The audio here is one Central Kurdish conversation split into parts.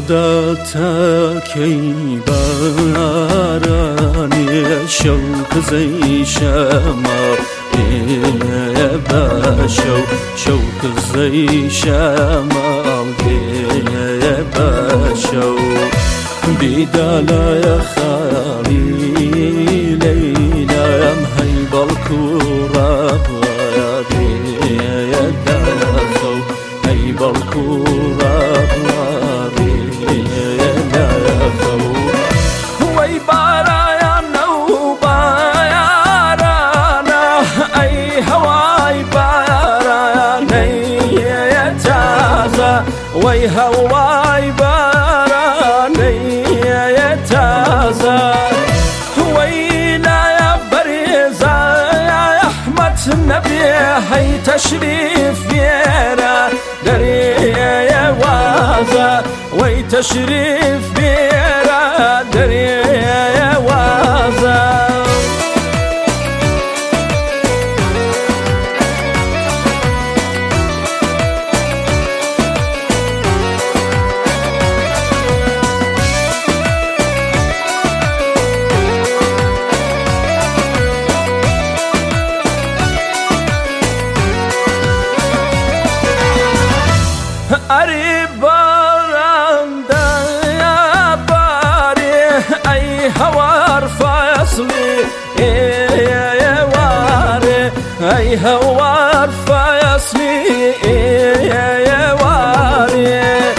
خودت کی بارانی شوق زی شما بشو شوق زی شما بشو بدالا خالی لیلا هی بالکورا دخو هی بالکورا وی بارانا و بارانا ای هوای بارانا تازه وی هوای بارانا تازه وی لا بریزا یا احمد نبی هی تشریف بیرا دریه وازه وی تشریف بیرا دریه وازه اری بارنده یا باری ای هوار فاصلی ای واری ای هوار فاصلی ای واری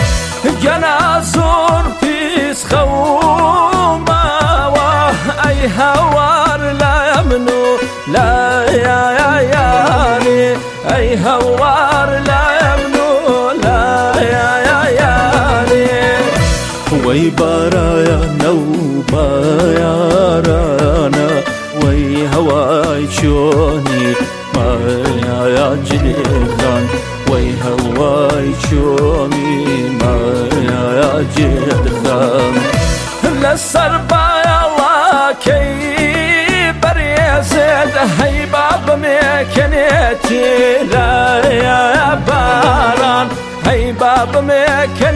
جنازور پیس خوما و ای هوار لا یمنو لا یاری ای هوار لا وی بارانا و بارانا وی هوای چونی مایا جلگان وی هوای چونی مایا جلگان لسر بایا واکی بریزد هی باب میکنیتی لا یا باران هی باب میکنیتی